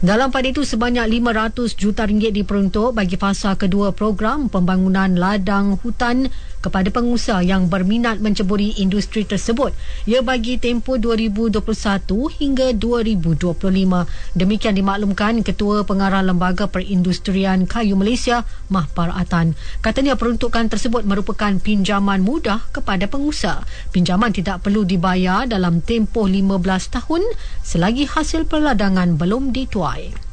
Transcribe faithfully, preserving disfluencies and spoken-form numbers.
Dalam pada itu, sebanyak lima ratus juta ringgit diperuntuk bagi fasa kedua program pembangunan ladang hutan kepada pengusaha yang berminat menceburi industri tersebut. Ia bagi tempoh dua ribu dua puluh satu hingga dua ribu dua puluh lima. Demikian dimaklumkan Ketua Pengarah Lembaga Perindustrian Kayu Malaysia, Mahpar Atan. Katanya peruntukan tersebut merupakan pinjaman mudah kepada pengusaha. Pinjaman tidak perlu dibayar dalam tempoh lima belas tahun selagi hasil perladangan belum dituai.